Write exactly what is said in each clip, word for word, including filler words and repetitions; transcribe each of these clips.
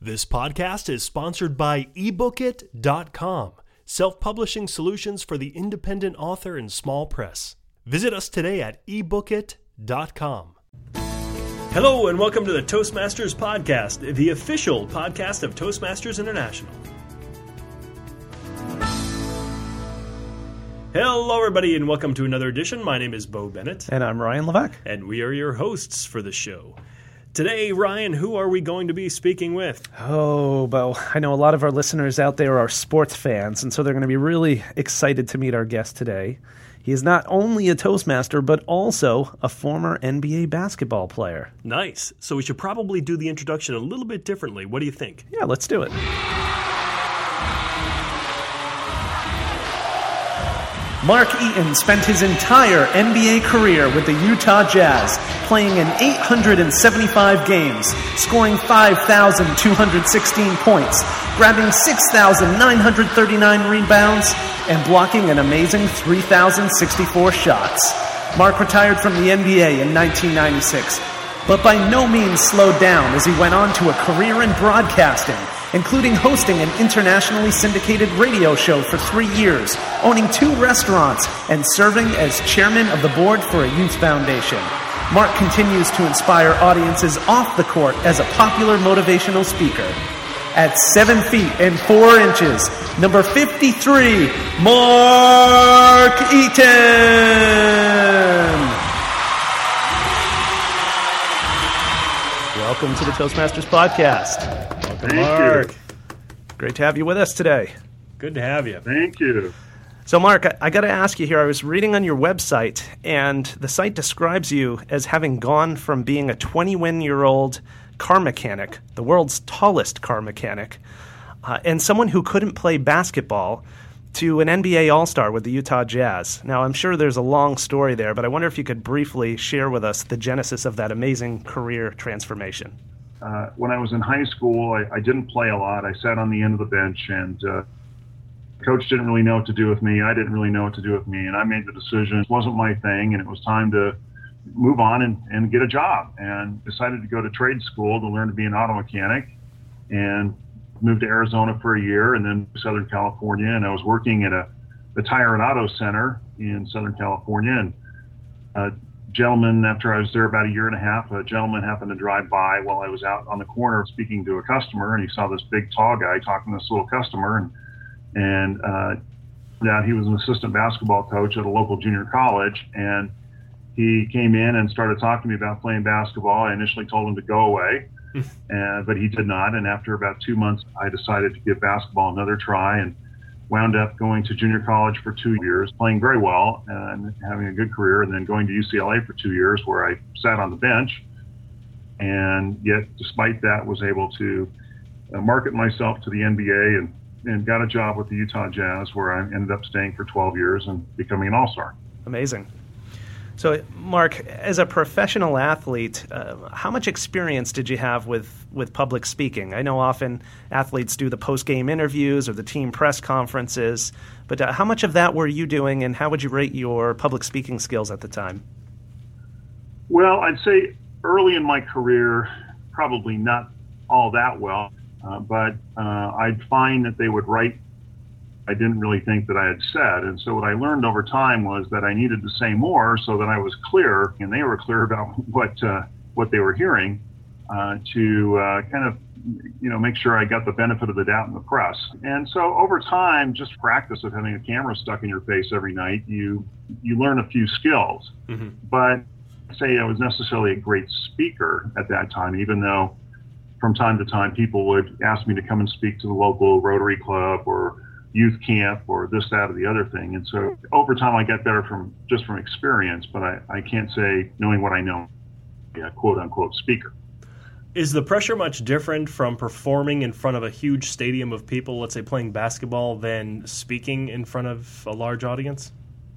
This podcast is sponsored by ebook it dot com, self-publishing solutions for the independent author and small press. Visit us today at ebook it dot com. Hello and welcome to the Toastmasters Podcast, the official podcast of Toastmasters International. Hello everybody and welcome to another edition. My name is Bo Bennett. And I'm Ryan Levac. And we are your hosts for the show. Today, Ryan, who are we going to be speaking with? Oh, Bo, I know a lot of our listeners out there are sports fans, and so they're going to be really excited to meet our guest today. He is not only a Toastmaster, but also a former N B A basketball player. Nice. So we should probably do the introduction a little bit differently. What do you think? Yeah, let's do it. Mark Eaton spent his entire N B A career with the Utah Jazz, playing in eight hundred seventy-five games, scoring five thousand two hundred sixteen points, grabbing six thousand nine hundred thirty-nine rebounds, and blocking an amazing three thousand sixty-four shots. Mark retired from the N B A in nineteen ninety-six, but by no means slowed down as he went on to a career in broadcasting, including hosting an internationally syndicated radio show for three years, owning two restaurants, and serving as chairman of the board for a youth foundation. Mark continues to inspire audiences off the court as a popular motivational speaker. At seven feet and four inches, number fifty-three, Mark Eaton! Welcome to the Toastmasters Podcast. Thank Mark. you. Great to have you with us today. Good to have you. Thank you. So, Mark, I, I got to ask you here. I was reading on your website, and the site describes you as having gone from being a twenty-one-year-old car mechanic, the world's tallest car mechanic, uh, and someone who couldn't play basketball, to an N B A All-Star with the Utah Jazz. Now, I'm sure there's a long story there, but I wonder if you could briefly share with us the genesis of that amazing career transformation. Uh, when I was in high school, I, I didn't play a lot. I sat on the end of the bench, and uh, coach didn't really know what to do with me. I didn't really know what to do with me, and I made the decision it wasn't my thing, and it was time to move on and, and get a job, and decided to go to trade school to learn to be an auto mechanic, and moved to Arizona for a year, and then Southern California, and I was working at a, a tire and auto center in Southern California, and uh, gentleman, after I was there about a year and a half, a gentleman happened to drive by while I was out on the corner speaking to a customer, and he saw this big tall guy talking to this little customer, and and uh, now he was an assistant basketball coach at a local junior college, and he came in and started talking to me about playing basketball. I initially told him to go away, uh, but he did not, and after about two months, I decided to give basketball another try, and wound up going to junior college for two years, playing very well and having a good career, and then going to U C L A for two years where I sat on the bench. And yet, despite that, was able to uh, market myself to the N B A and, and got a job with the Utah Jazz where I ended up staying for twelve years and becoming an All-Star. Amazing. So, Mark, as a professional athlete, uh, how much experience did you have with, with public speaking? I know often athletes do the post-game interviews or the team press conferences, but uh, how much of that were you doing, and how would you rate your public speaking skills at the time? Well, I'd say early in my career, probably not all that well, uh, but uh, I'd find that they would write I didn't really think that I had said. And so what I learned over time was that I needed to say more so that I was clear, and they were clear about what uh, what they were hearing, uh, to uh, kind of, you know, make sure I got the benefit of the doubt in the press. And so over time, just practice of having a camera stuck in your face every night, you you learn a few skills. Mm-hmm. But I'd say I was necessarily a great speaker at that time, even though from time to time people would ask me to come and speak to the local Rotary Club or youth camp or this, that, or the other thing. And so over time I got better from just from experience, but I, I can't say knowing what I know, yeah, quote unquote speaker. Is the pressure much different from performing in front of a huge stadium of people, let's say playing basketball, than speaking in front of a large audience?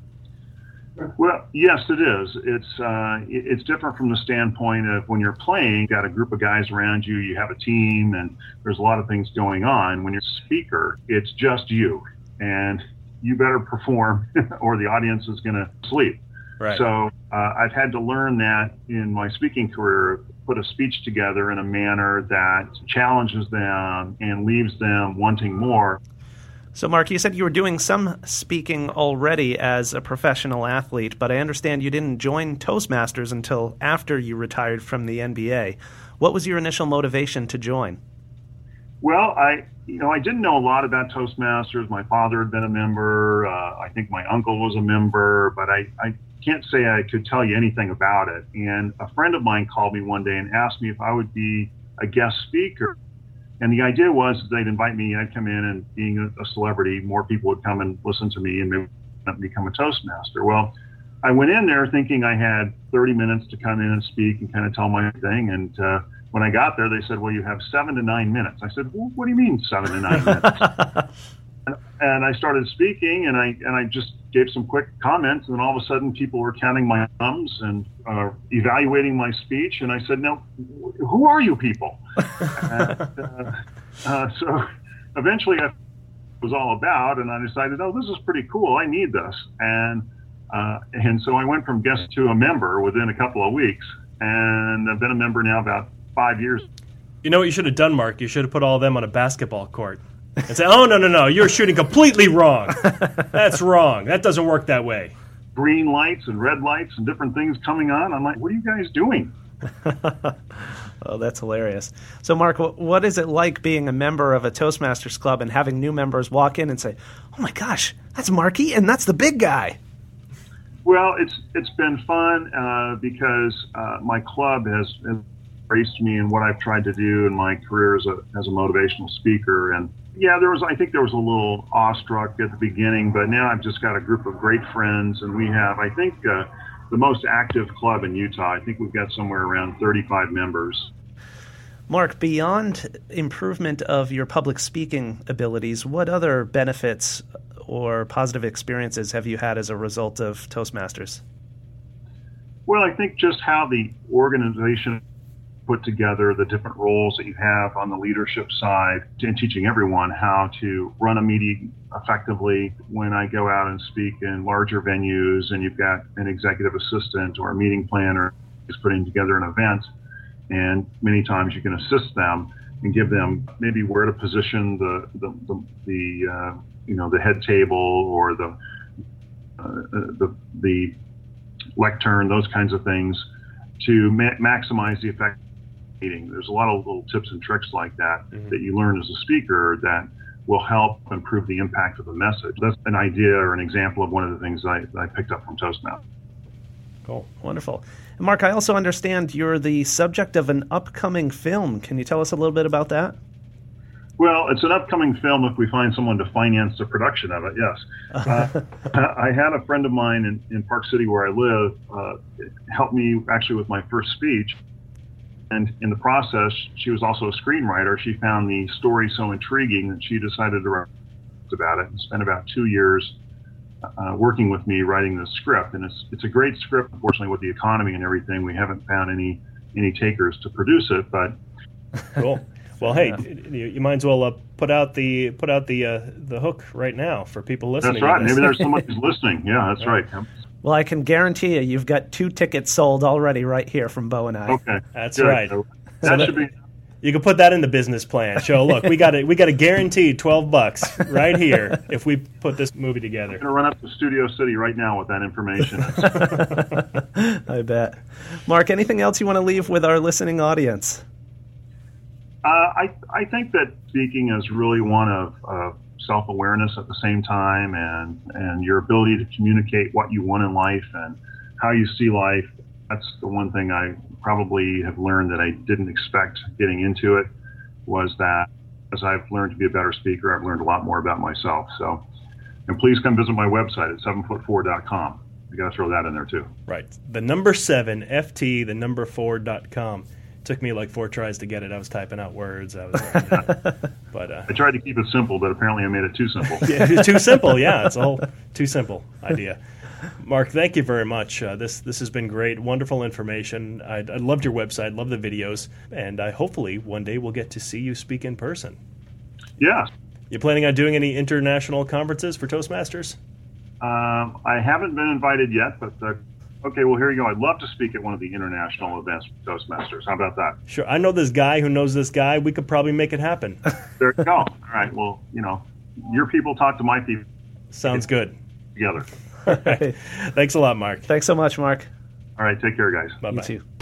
Well, yes, it is. It's uh, it's different from the standpoint of when you're playing, you've got a group of guys around you, you have a team, and there's a lot of things going on. When you're a speaker, it's just you, and you better perform or the audience is going to sleep. Right. So uh, I've had to learn that in my speaking career. put a speech together in a manner that challenges them and leaves them wanting more. So, Mark, you said you were doing some speaking already as a professional athlete, but I understand you didn't join Toastmasters until after you retired from the N B A. What was your initial motivation to join? Well, I, you know, I didn't know a lot about Toastmasters. My father had been a member. Uh, I think my uncle was a member, but I, I can't say I could tell you anything about it. And a friend of mine called me one day and asked me if I would be a guest speaker. And the idea was they'd invite me, I'd come in, and being a, a celebrity, more people would come and listen to me and maybe become a Toastmaster. Well, I went in there thinking I had thirty minutes to come in and speak and kind of tell my thing. And uh, when I got there, they said, well, you have seven to nine minutes. I said, well, what do you mean seven to nine minutes? and, and I started speaking, and I and I just gave some quick comments, and then all of a sudden people were counting my thumbs and uh, evaluating my speech. And I said, no, who are you people? and, uh, uh, so eventually I was all about, and I decided, oh, this is pretty cool. I need this. And uh, and so I went from guest to a member within a couple of weeks, and I've been a member now about five years. You know what you should have done, Mark? You should have put all of them on a basketball court and say, oh, no, no, no, you're shooting completely wrong. That's wrong. That doesn't work that way. Green lights and red lights and different things coming on. I'm like, what are you guys doing? Oh, that's hilarious. So, Mark, what is it like being a member of a Toastmasters club and having new members walk in and say, oh, my gosh, that's Mark Eaton. That's the big guy. Well, it's it's been fun uh, because uh, my club has, has embraced me in what I've tried to do in my career as a as a motivational speaker. And yeah, there was I think there was a little awestruck at the beginning, but now I've just got a group of great friends, and we have I think uh, the most active club in Utah. I think we've got somewhere around thirty-five members. Mark, beyond improvement of your public speaking abilities, what other benefits or positive experiences have you had as a result of Toastmasters? Well, I think just how the organization put together the different roles that you have on the leadership side and teaching everyone how to run a meeting effectively. When I go out and speak in larger venues and you've got an executive assistant or a meeting planner who's putting together an event, and many times you can assist them and give them maybe where to position the the the, the uh, you know the head table or the uh, the the lectern, those kinds of things, to ma- maximize the effect of the meeting. There's a lot of little tips and tricks like that mm-hmm. that you learn as a speaker that will help improve the impact of the message. That's an idea or an example of one of the things I, I picked up from Toastmasters. Cool. Wonderful. And Mark, I also understand you're the subject of an upcoming film. Can you tell us a little bit about that? Well, it's an upcoming film if we find someone to finance the production of it, yes. Uh, I had a friend of mine in, in Park City where I live uh, help me actually with my first speech. And in the process, she was also a screenwriter. She found the story so intriguing that she decided to write about it and spent about two years uh, working with me writing this script. And it's it's a great script. Unfortunately, with the economy and everything, we haven't found any any takers to produce it. But cool. Well, hey, yeah. you might as well uh, put out the put out the uh, the hook right now for people listening. That's right. To this. Maybe there's someone who's listening. Yeah, that's yeah. right. Well, I can guarantee you, you've got two tickets sold already right here from Bo and I. Okay, that's Good. right. So that, that so should that, be. You can put that in the business plan. Show, look, we got a, we got a guaranteed twelve bucks right here if we put this movie together. I'm going to run up to Studio City right now with that information. I bet. Mark, anything else you want to leave with our listening audience? Uh, I I think that speaking is really one of uh, self-awareness at the same time, and and your ability to communicate what you want in life and how you see life. That's the one thing I probably have learned that I didn't expect getting into it, was that as I've learned to be a better speaker, I've learned a lot more about myself. So, and please come visit my website at seven foot four dot com. I got to throw that in there too. Right. The number seven, F T, the number four dot com. Took me like four tries to get it. I was typing out words. I was, but uh, I tried to keep it simple, but apparently I made it too simple. Yeah, it's too simple. Yeah, it's a whole too simple idea. Mark, thank you very much. Uh, this this has been great, wonderful information. I, I loved your website, love the videos, and I hopefully one day we'll get to see you speak in person. Yeah. You planning on doing any international conferences for Toastmasters? Um, I haven't been invited yet, but uh, Okay, well, here you go. I'd love to speak at one of the international events with Toastmasters. How about that? Sure. I know this guy who knows this guy. We could probably make it happen. There you go. All right. Well, you know, your people talk to my people. Sounds good. Together. All right. Thanks a lot, Mark. Thanks so much, Mark. All right. Take care, guys. Bye-bye. You too.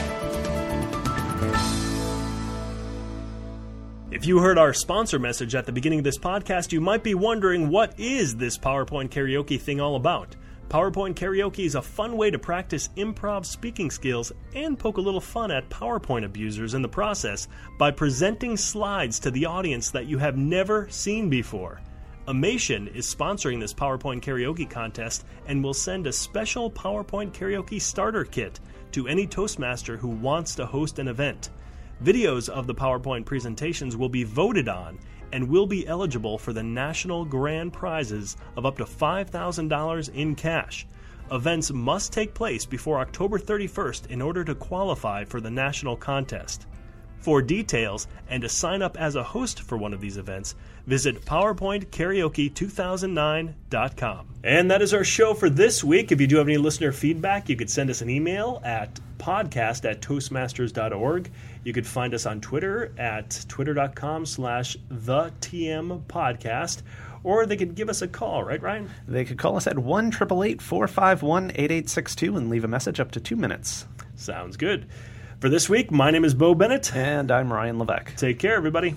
If you heard our sponsor message at the beginning of this podcast, you might be wondering, what is this PowerPoint karaoke thing all about? PowerPoint karaoke is a fun way to practice improv speaking skills and poke a little fun at PowerPoint abusers in the process by presenting slides to the audience that you have never seen before. Amation is sponsoring this PowerPoint karaoke contest and will send a special PowerPoint karaoke starter kit to any Toastmaster who wants to host an event. Videos of the PowerPoint presentations will be voted on and will be eligible for the national grand prizes of up to five thousand dollars in cash. Events must take place before October thirty-first in order to qualify for the national contest. For details and to sign up as a host for one of these events, visit PowerPoint Karaoke two thousand nine dot com. And that is our show for this week. If you do have any listener feedback, you could send us an email at podcast at toastmasters dot org. You could find us on Twitter at twitter.com slash the TM podcast. Or they could give us a call, right, Ryan? They could call us at one eight eight eight, four five one, eight eight six two and leave a message up to two minutes. Sounds good. For this week, my name is Bo Bennett. And I'm Ryan Levesque. Take care, everybody.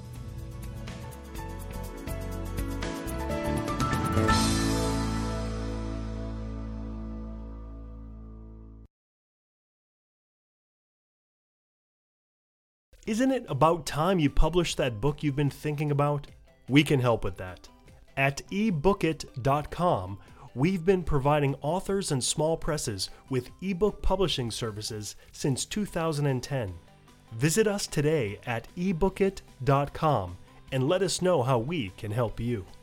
Isn't it about time you published that book you've been thinking about? We can help with that. At e book it dot com, we've been providing authors and small presses with ebook publishing services since two thousand ten. Visit us today at e book it dot com and let us know how we can help you.